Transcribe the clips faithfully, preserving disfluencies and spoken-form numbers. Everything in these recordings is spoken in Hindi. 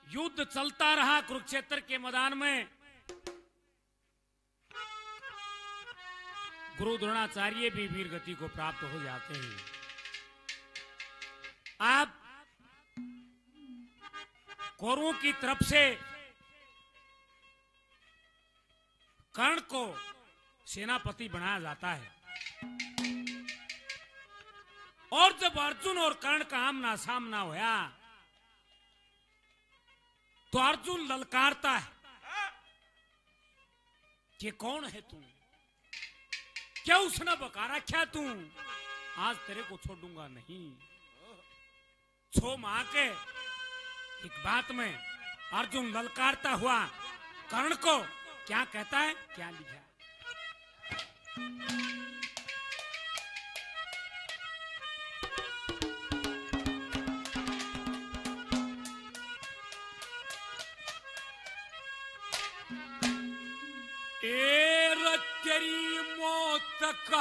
युद्ध चलता रहा कुरुक्षेत्र के मैदान में। गुरु द्रोणाचार्य भी वीर गति को प्राप्त हो जाते हैं। आप कौरवों की तरफ से कर्ण को सेनापति बनाया जाता है और जब अर्जुन और कर्ण का आमना सामना होया तो अर्जुन ललकारता है कि कौन है तू, क्या उसने बका रखा तू, आज तेरे को छोड़ूंगा नहीं। छो माह के एक बात में अर्जुन ललकारता हुआ कर्ण को क्या कहता है, क्या लिखा है? ए तेरी मौत का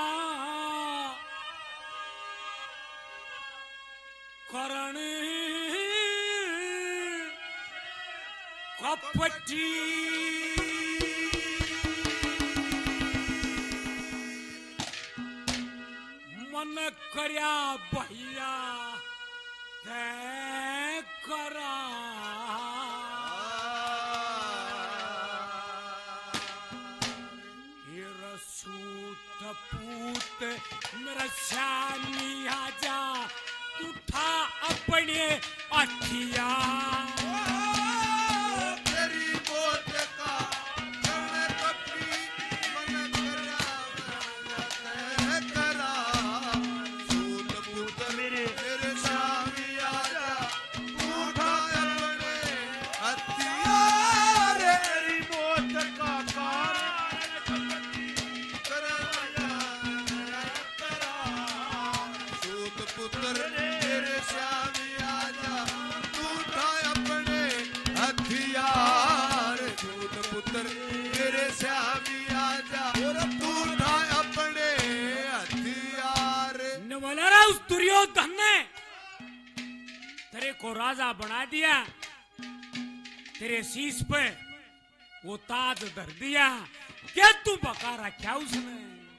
करण कपटी मन करया भैया तै करा पूत मेरा श्यामी आजा उठा अपने अखिया तेरी मौत का कर्ण कपटी मन करया करा सूत पूत मेरे मेरे श्यामी आजा उठा अपने हथियार तेरी मौत का कारण पुत्र मेरे श्यामी आजा तू उठा अपने हथियार। दूत पुत्र मेरे श्यामी आजा तू उठा अपने हथियार। नवलरा उस दुर्योधन ने तेरे को राजा बना दिया, तेरे शीश पे वो ताज धर दिया, क्या तू बका रखा उसने।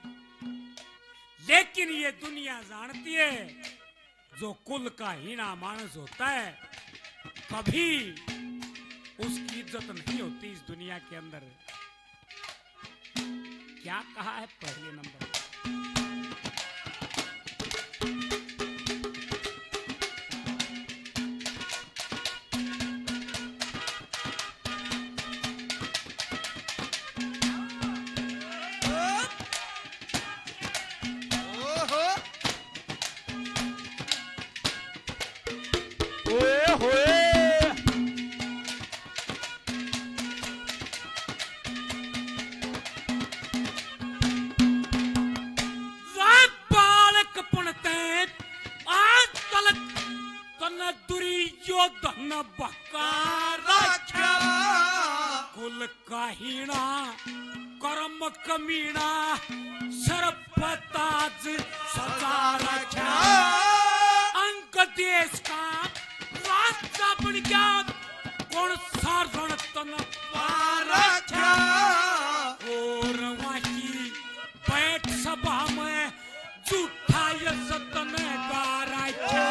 लेकिन ये दुनिया जानती है जो कुल का हीना मानस होता है कभी उसकी इज्जत नहीं होती इस दुनिया के अंदर। क्या कहा है पहले नंबर? कुल का हीना कर्म कमीना सरपताज सजा रखा अंक देश का राजा बन गया कौन सारण तन रखा और वही बैठ सभा में झूठा यतन गा रखा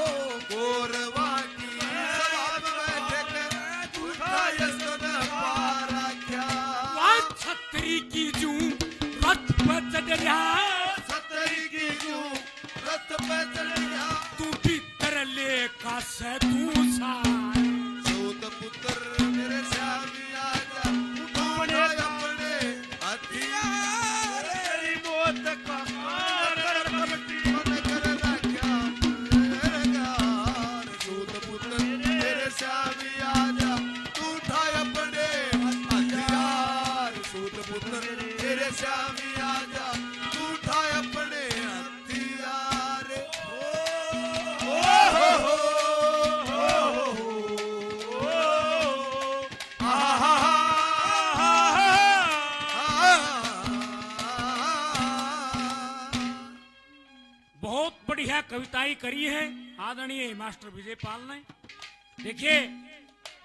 की जू रथ पे चढ़िया सतरी की जू रथ पे चढ़िया तू भीतर लेखा से तू सार सूत पुत्र मेरे श्यामी आजा उठाने अपने हथियार। तेरी मौत का कारण कपटी मन कर रखा सूत पुत्र मेरे श्यामी आजा तू उठा अपने हथियार। सूत पुत्र मेरे श्यामी आजा तू उठा अपने हथियार। ओ हो हो बहुत बढ़िया कविताएं करी है आदरणीय मास्टर विजय पाल ने। देखिए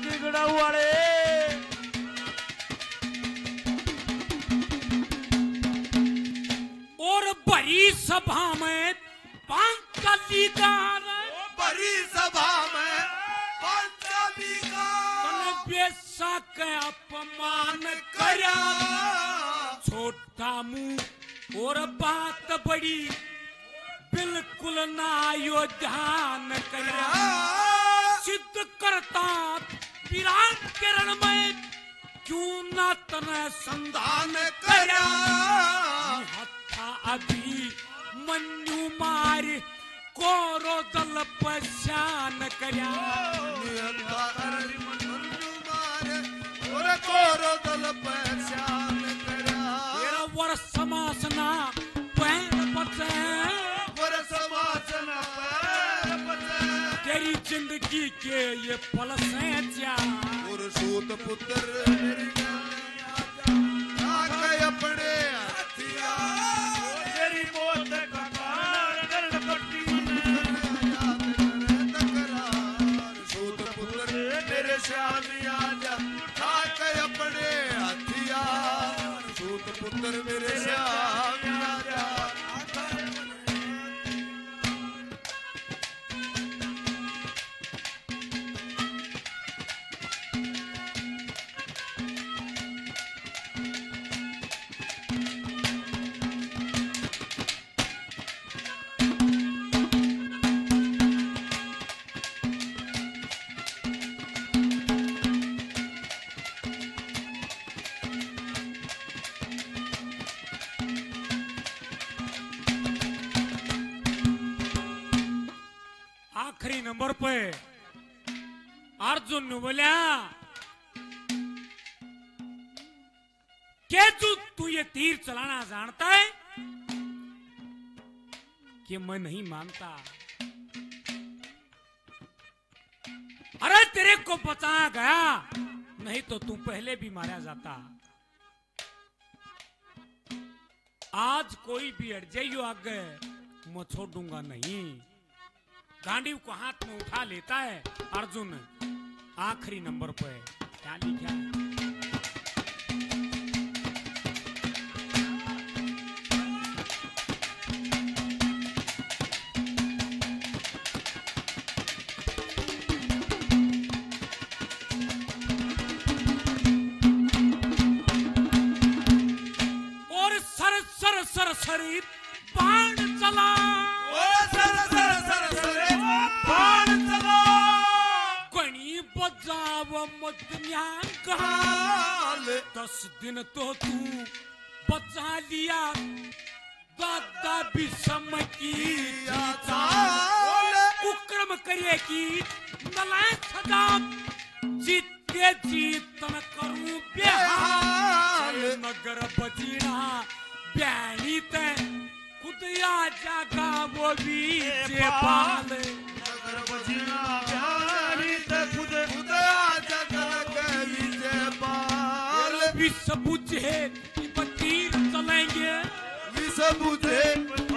गिगड़ा वाले और बड़ी सभा में पांचाली का बड़ी सभा में पांचाली का बेसा के अपमान करा छोटा मुंह और बात बड़ी बिल्कुल ना यो ध्यान करा सिद्ध करता विराट किरण में क्यों ना तने संधान करा हत्था अभी मन्यु मार कोरो दल पशान करा कोरो दल पहचान करा तेरा वर समासना पैर बचे वर समासना पैर बचे तेरी जिंदगी के ये पल से जा और सूत पुत्र मेरी आके अपने हथिया तेरी मौत का कारण कर्ण पट्टी तकरार सूत पुत्र मेरे श्यामी आजा अपने हथियार सूत पुत्र मेरे श्याम आजा आखिरी नंबर पे अर्जुन ने बोला क्या तू तू ये तीर चलाना जानता है कि मैं नहीं मानता अरे तेरे को बताया गया नहीं तो तू पहले भी मारा जाता आज कोई भी अड़ जाइयो आगे मैं छोड़ूंगा नहीं गांडीव को हाथ में उठा लेता है अर्जुन आखिरी नंबर पे क्या लिखा है और सर सर सर सरी बाण चला और सर सर सर सर बाण चला कणी बजाव मत न्यान कहा दस दिन तो तू बचा लिया दादा भी समकी कुक्रम करिए की नलायक सदा जीते जीतन करूं बिहार नगर बजीना ब्याणी ते खुद आ जागा वो भी पाल नगर बजीना ब्याणी ते खुद खुद आ जागा के पाल विष बुझे तीर चलेंगे विष बुझे